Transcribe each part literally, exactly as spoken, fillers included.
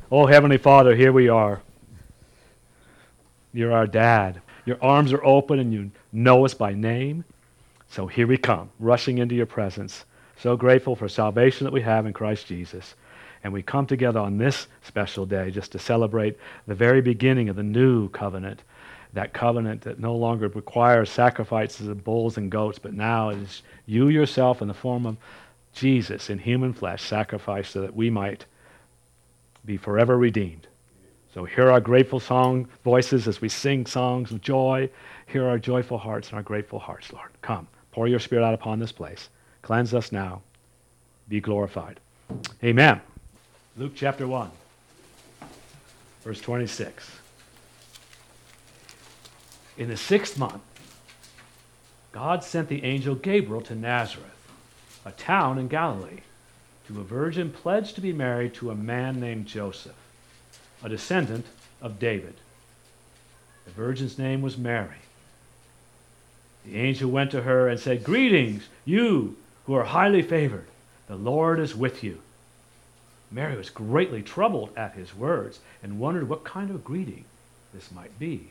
Oh, Heavenly Father, here we are. You're our dad. Your arms are open and you know us by name. So here we come, rushing into your presence. So grateful for salvation that we have in Christ Jesus. And we come together on this special day just to celebrate the very beginning of the new covenant. That covenant that no longer requires sacrifices of bulls and goats, but now it is you yourself in the form of Jesus in human flesh sacrificed so that we might be forever redeemed. So hear our grateful song voices as we sing songs of joy. Hear our joyful hearts and our grateful hearts, Lord. Come, pour your Spirit out upon this place. Cleanse us now. Be glorified. Amen. Luke chapter one, verse twenty-six. In the sixth month, God sent the angel Gabriel to Nazareth, a town in Galilee, to a virgin pledged to be married to a man named Joseph, a descendant of David. The virgin's name was Mary. The angel went to her and said, "Greetings, you who are highly favored. The Lord is with you." Mary was greatly troubled at his words and wondered what kind of greeting this might be.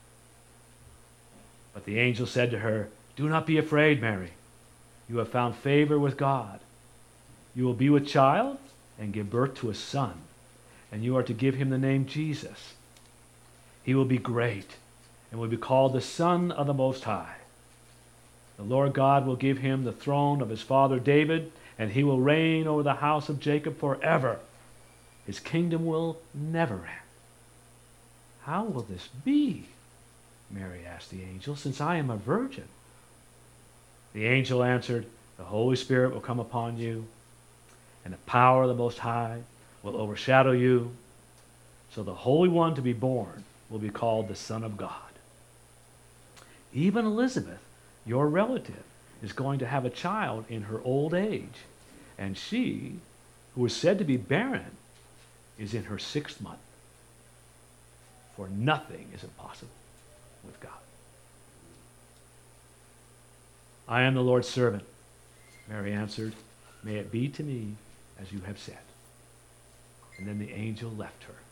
But the angel said to her, "Do not be afraid, Mary. You have found favor with God. You will be with child and give birth to a son, and you are to give him the name Jesus. He will be great and will be called the Son of the Most High. The Lord God will give him the throne of his father David, and he will reign over the house of Jacob forever. His kingdom will never end." "How will this be?" Mary asked the angel, "since I am a virgin?" The angel answered, "The Holy Spirit will come upon you, and the power of the Most High will overshadow you. So the Holy One to be born will be called the Son of God. Even Elizabeth, your relative, is going to have a child in her old age, and she, who is said to be barren, is in her sixth month. For nothing is impossible with God." "I am the Lord's servant," Mary answered. "May it be to me as you have said." And then the angel left her.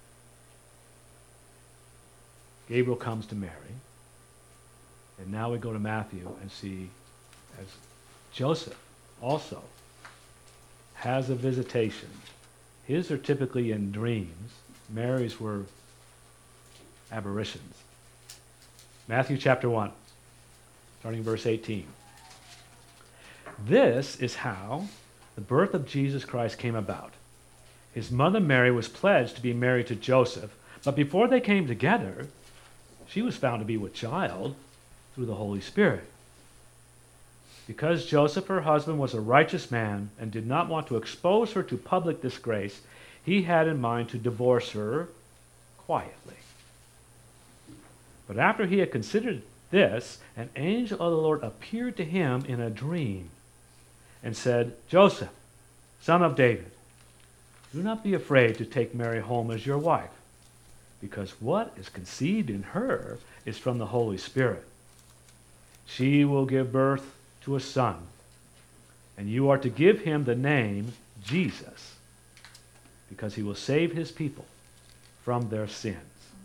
Gabriel comes to Mary. And now we go to Matthew and see as Joseph also has a visitation. His are typically in dreams. Mary's were apparitions. Matthew chapter one, starting verse eighteen. "This is how the birth of Jesus Christ came about. His mother Mary was pledged to be married to Joseph, but before they came together, she was found to be with child through the Holy Spirit. Because Joseph, her husband, was a righteous man and did not want to expose her to public disgrace, he had in mind to divorce her quietly. But after he had considered this, an angel of the Lord appeared to him in a dream and said, 'Joseph, son of David, do not be afraid to take Mary home as your wife, because what is conceived in her is from the Holy Spirit. She will give birth to a son, and you are to give him the name Jesus, because he will save his people from their sins.'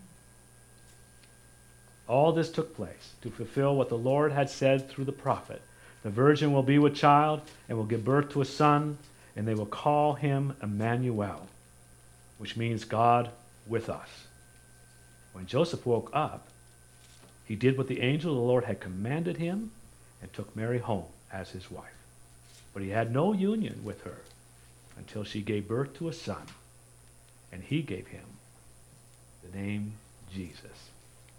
All this took place to fulfill what the Lord had said through the prophet. 'The virgin will be with child and will give birth to a son, and they will call him Emmanuel,' which means God with us. When Joseph woke up, he did what the angel of the Lord had commanded him and took Mary home as his wife. But he had no union with her until she gave birth to a son, and he gave him the name Jesus."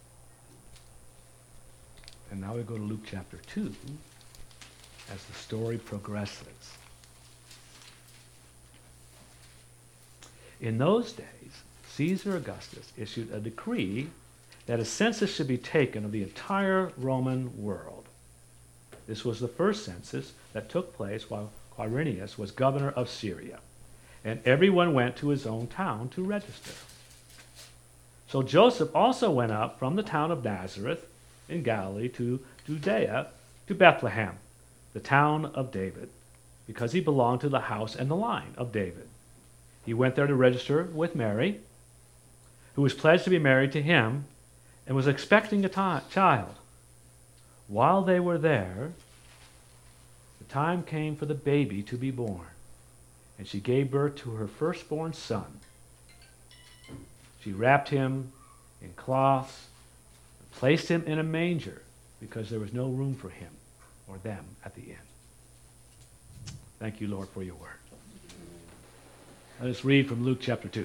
And now we go to Luke chapter two as the story progresses. In those days, Caesar Augustus issued a decree that a census should be taken of the entire Roman world. This was the first census that took place while Quirinius was governor of Syria, and everyone went to his own town to register. So Joseph also went up from the town of Nazareth in Galilee to Judea, to Bethlehem, the town of David, because he belonged to the house and the line of David. He went there to register with Mary, who was pledged to be married to him and was expecting a ti- child. While they were there, the time came for the baby to be born, and she gave birth to her firstborn son. She wrapped him in cloths and placed him in a manger because there was no room for him or them at the inn. Thank you, Lord, for your word. Let us read from Luke chapter two.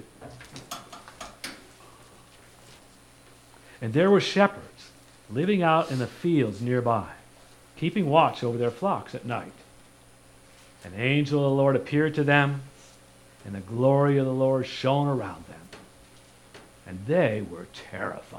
And there were shepherds living out in the fields nearby, keeping watch over their flocks at night. An angel of the Lord appeared to them, and the glory of the Lord shone around them, and they were terrified.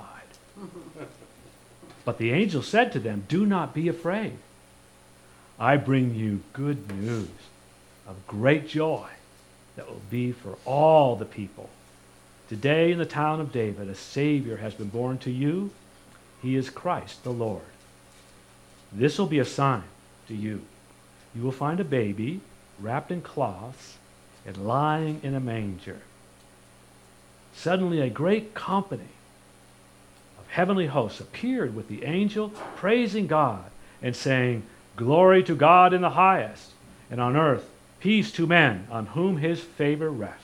But the angel said to them, "Do not be afraid. I bring you good news of great joy that will be for all the people. Today in the town of David, a Savior has been born to you. He is Christ the Lord. This will be a sign to you. You will find a baby wrapped in cloths and lying in a manger." Suddenly a great company of heavenly hosts appeared with the angel, praising God and saying, "Glory to God in the highest, and on earth peace to men on whom his favor rests."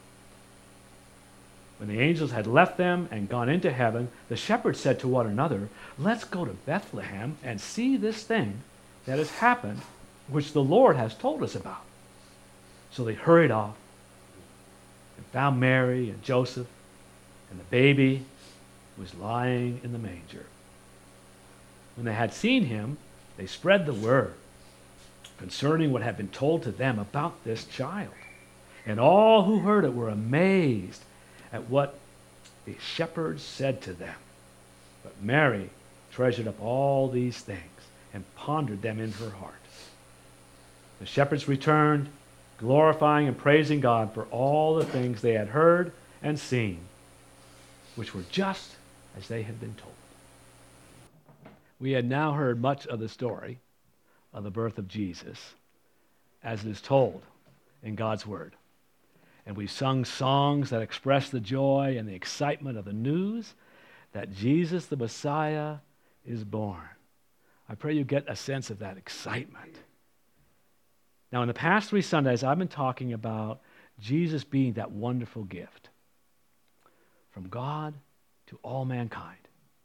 When the angels had left them and gone into heaven, the shepherds said to one another, "Let's go to Bethlehem and see this thing that has happened, which the Lord has told us about." So they hurried off and found Mary and Joseph and the baby who was lying in the manger. When they had seen him, they spread the word concerning what had been told to them about this child. And all who heard it were amazed at what the shepherds said to them. But Mary treasured up all these things and pondered them in her heart. The shepherds returned, glorifying and praising God for all the things they had heard and seen, which were just as they had been told. We had now heard much of the story of the birth of Jesus as it is told in God's Word. And we sung songs that express the joy and the excitement of the news that Jesus the Messiah is born. I pray you get a sense of that excitement. Now, in the past three Sundays, I've been talking about Jesus being that wonderful gift from God to all mankind.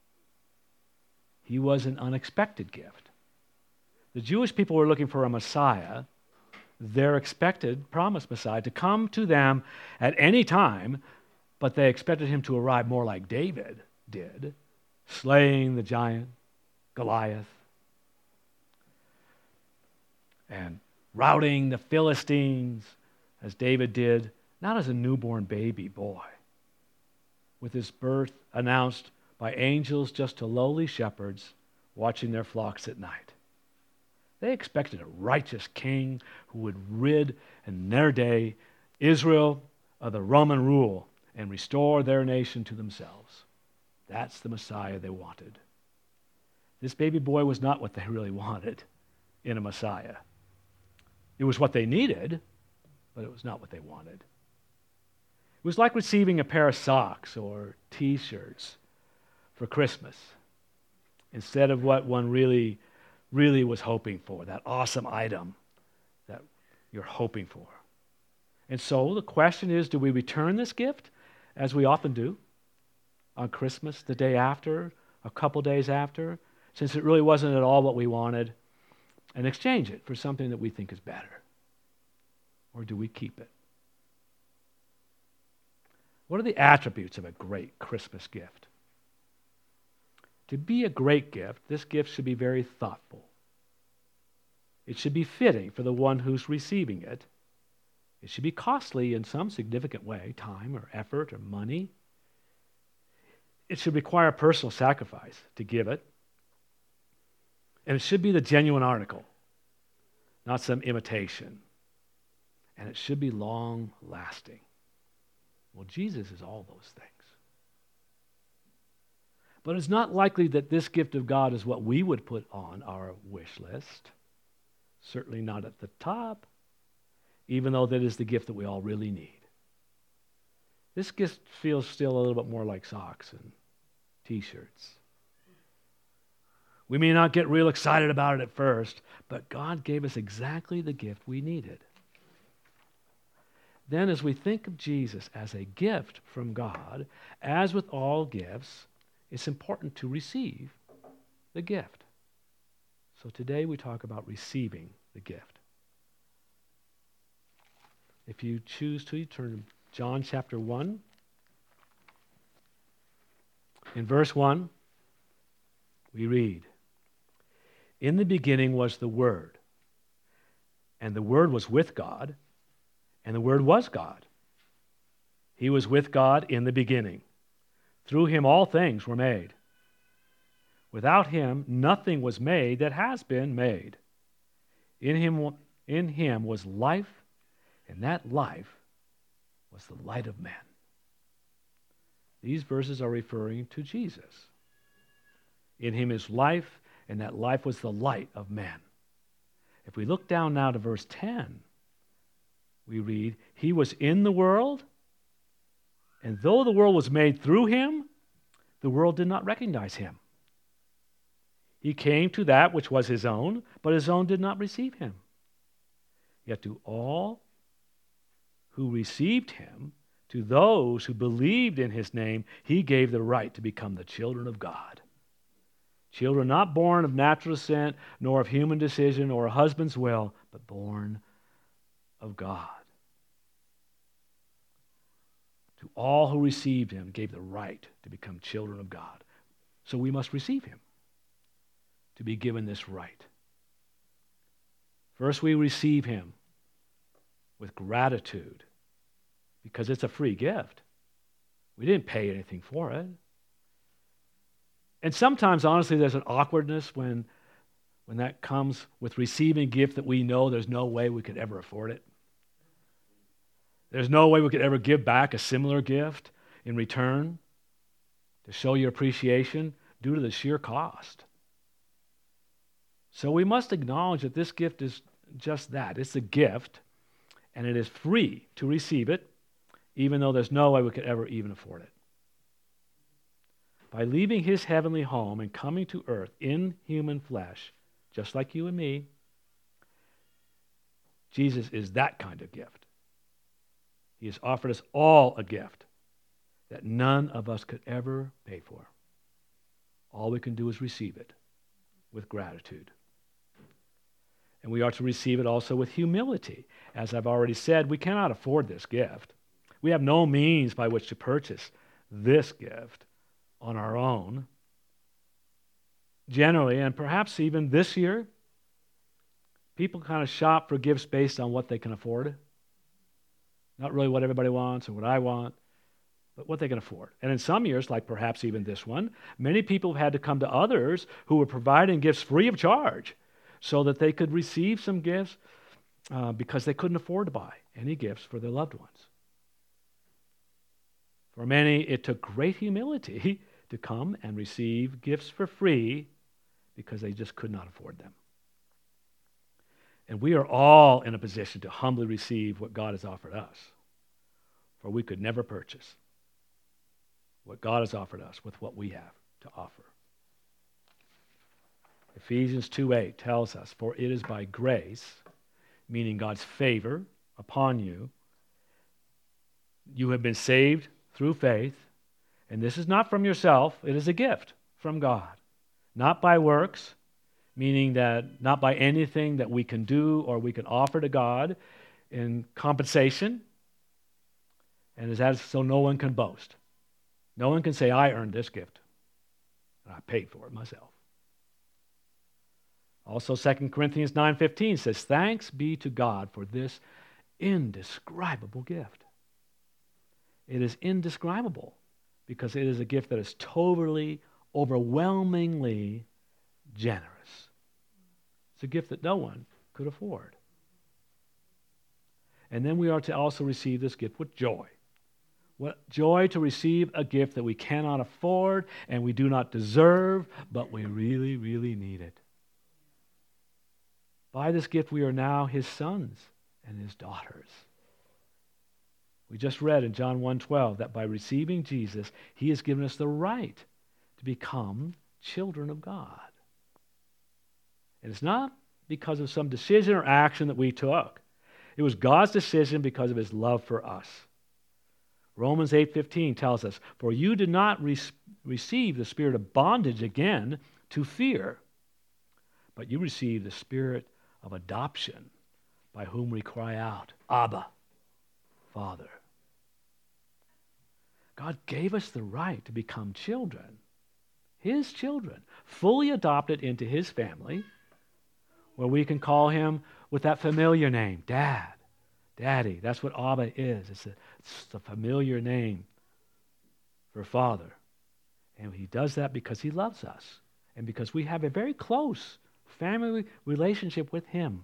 He was an unexpected gift. The Jewish people were looking for a Messiah, their expected, promised Messiah, to come to them at any time, but they expected him to arrive more like David did, slaying the giant Goliath and routing the Philistines as David did, not as a newborn baby boy, with his birth announced by angels just to lowly shepherds watching their flocks at night. They expected a righteous king who would rid, in their day, Israel of the Roman rule and restore their nation to themselves. That's the Messiah they wanted. This baby boy was not what they really wanted in a Messiah. It was what they needed, but it was not what they wanted. It was like receiving a pair of socks or T-shirts for Christmas instead of what one really really was hoping for, that awesome item that you're hoping for. And so the question is, do we return this gift, as we often do, on Christmas, the day after, a couple days after, since it really wasn't at all what we wanted, and exchange it for something that we think is better? Or do we keep it? What are the attributes of a great Christmas gift? To be a great gift, this gift should be very thoughtful. It should be fitting for the one who's receiving it. It should be costly in some significant way, time or effort or money. It should require personal sacrifice to give it. And it should be the genuine article, not some imitation. And it should be long-lasting. Well, Jesus is all those things. But it's not likely that this gift of God is what we would put on our wish list. Certainly not at the top, even though that is the gift that we all really need. This gift feels still a little bit more like socks and T-shirts. We may not get real excited about it at first, but God gave us exactly the gift we needed. Then as we think of Jesus as a gift from God, as with all gifts, it's important to receive the gift. So today we talk about receiving the gift. If you choose to, you turn to John chapter one. In verse one, we read, "In the beginning was the Word, and the Word was with God, and the Word was God. He was with God in the beginning. Through him all things were made. Without him nothing was made that has been made. In him, in him was life, and that life was the light of men." These verses are referring to Jesus. In him is life, and that life was the light of men. If we look down now to verse ten, we read, "He was in the world, and though the world was made through him, the world did not recognize him. He came to that which was his own, but his own did not receive him. Yet to all who received him, to those who believed in his name, he gave the right to become the children of God. Children not born of natural descent, nor of human decision or a husband's will, but born of God." To all who received him, gave the right to become children of God. So we must receive him to be given this right. First, we receive him with gratitude because it's a free gift. We didn't pay anything for it. And sometimes, honestly, there's an awkwardness when, when that comes with receiving a gift that we know there's no way we could ever afford it. There's no way we could ever give back a similar gift in return to show your appreciation due to the sheer cost. So we must acknowledge that this gift is just that. It's a gift, and it is free to receive it, even though there's no way we could ever even afford it. By leaving his heavenly home and coming to earth in human flesh, just like you and me, Jesus is that kind of gift. He has offered us all a gift that none of us could ever pay for. All we can do is receive it with gratitude. And we are to receive it also with humility. As I've already said, we cannot afford this gift. We have no means by which to purchase this gift on our own. Generally, and perhaps even this year, people kind of shop for gifts based on what they can afford. Not really what everybody wants or what I want, but what they can afford. And in some years, like perhaps even this one, many people have had to come to others who were providing gifts free of charge so that they could receive some gifts uh, because they couldn't afford to buy any gifts for their loved ones. For many, it took great humility to come and receive gifts for free because they just could not afford them. And we are all in a position to humbly receive what God has offered us, for we could never purchase what God has offered us with what we have to offer. Ephesians two eight tells us, "For it is by grace," meaning God's favor upon you, "you have been saved through faith, and this is not from yourself, it is a gift from God, not by works," meaning that not by anything that we can do or we can offer to God in compensation, and is that so no one can boast. No one can say, "I earned this gift, and I paid for it myself." Also, Second Corinthians nine fifteen says, "Thanks be to God for this indescribable gift." It is indescribable because it is a gift that is totally, overwhelmingly generous. It's a gift that no one could afford. And then we are to also receive this gift with joy. What joy to receive a gift that we cannot afford and we do not deserve, but we really, really need it. By this gift, we are now his sons and his daughters. We just read in John one twelve that by receiving Jesus, he has given us the right to become children of God. And it's not because of some decision or action that we took. It was God's decision because of his love for us. Romans eight fifteen tells us, "For you did not re- receive the spirit of bondage again to fear, but you received the spirit of adoption, by whom we cry out, Abba, Father." God gave us the right to become children, his children, fully adopted into his family, where we can call him with that familiar name, Dad, Daddy. That's what Abba is. It's a, it's the familiar name for Father. And he does that because he loves us and because we have a very close family relationship with him.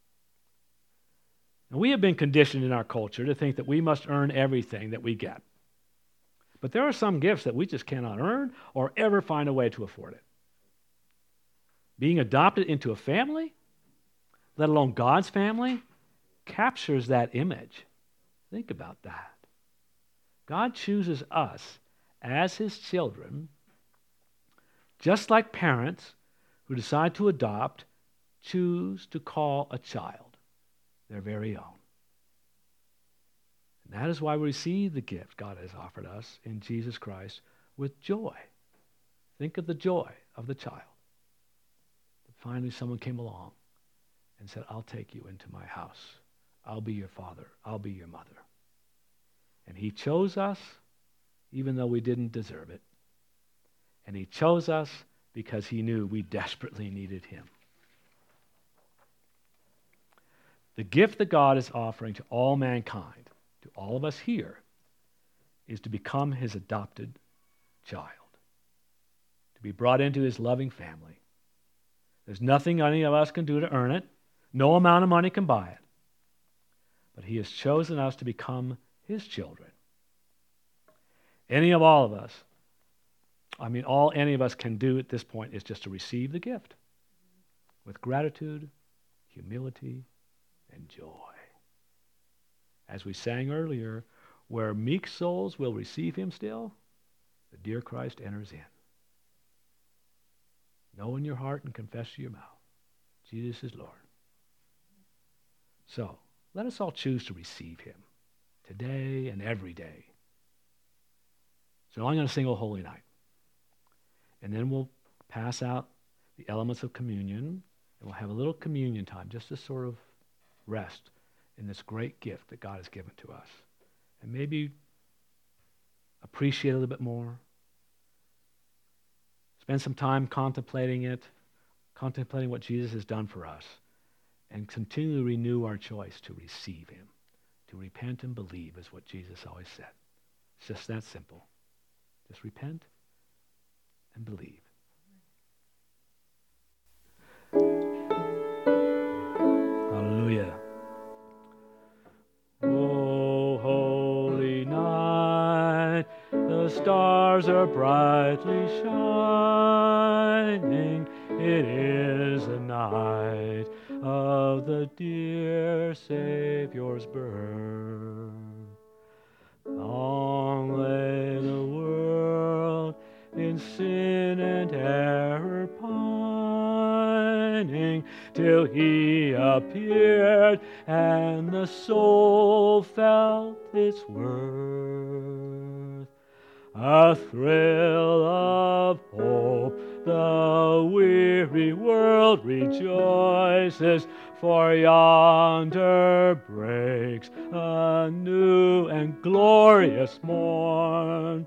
And we have been conditioned in our culture to think that we must earn everything that we get. But there are some gifts that we just cannot earn or ever find a way to afford it. Being adopted into a family, let alone God's family, captures that image. Think about that. God chooses us as his children, just like parents who decide to adopt choose to call a child their very own. And that is why we receive the gift God has offered us in Jesus Christ with joy. Think of the joy of the child. That finally someone came along and said, I'll take you into my house. I'll be your father. I'll be your mother. And he chose us even though we didn't deserve it. And he chose us because he knew we desperately needed him. The gift that God is offering to all mankind, to all of us here, is to become his adopted child, to be brought into his loving family. There's nothing any of us can do to earn it. No amount of money can buy it. But he has chosen us to become his children. Any of all of us, I mean, all any of us can do at this point is just to receive the gift with gratitude, humility, and joy. As we sang earlier, where meek souls will receive him still, the dear Christ enters in. Know in your heart and confess to your mouth, Jesus is Lord. So, let us all choose to receive him today and every day. So I'm going to sing O Holy Night. And then we'll pass out the elements of communion, and we'll have a little communion time just to sort of rest in this great gift that God has given to us. And maybe appreciate it a little bit more. Spend some time contemplating it, contemplating what Jesus has done for us, and continue to renew our choice to receive him. To repent and believe is what Jesus always said. It's just that simple. Just repent and believe. Hallelujah. O holy night, the stars are brightly shining. It is the night of the dear Savior's birth. Long lay the world in sin and error pining, till he appeared and the soul felt its worth. A thrill of hope, the weary world rejoices, for yonder breaks a new and glorious morn.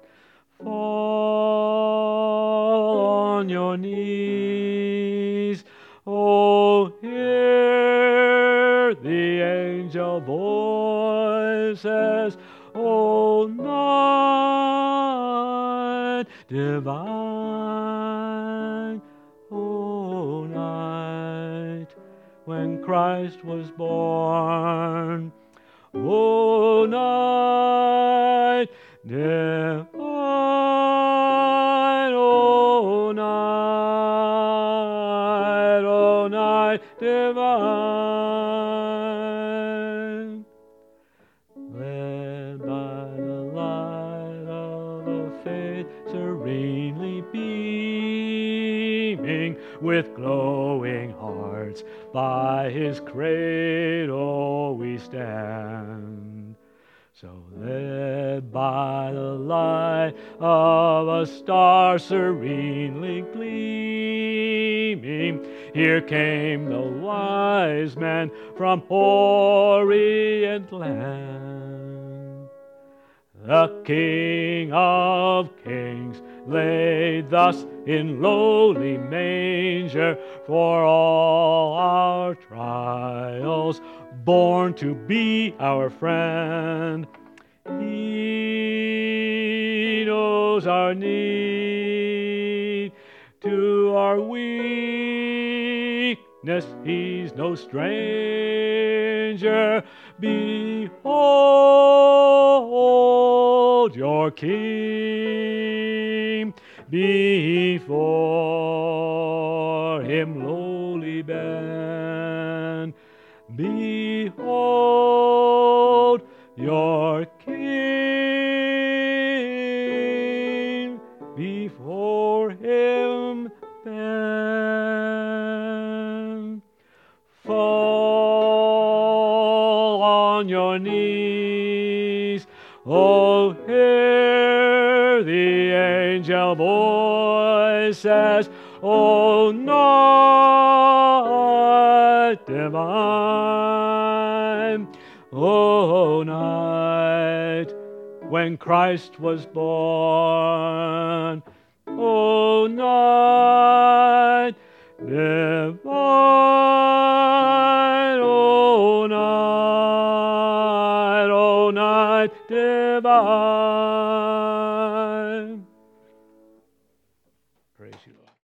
Fall on your knees, oh, hear the angel voices, O night divine, O night when Christ was born, O night divine, O night, O night divine, led by night, serenely beaming, with glowing hearts, by his cradle we stand. So led by the light of a star serenely gleaming, here came the wise man from Orient land. The King of Kings lay thus in lowly manger, for all our trials, born to be our friend. He knows our need, to our weakness he's no stranger. Behold your King, before him lowly bend. Behold your King, before him bend. Fall on your knees, oh, hear the angel voices, O night divine, O night when Christ was born, O night divine, O night, O night divine. Praise you, Lord.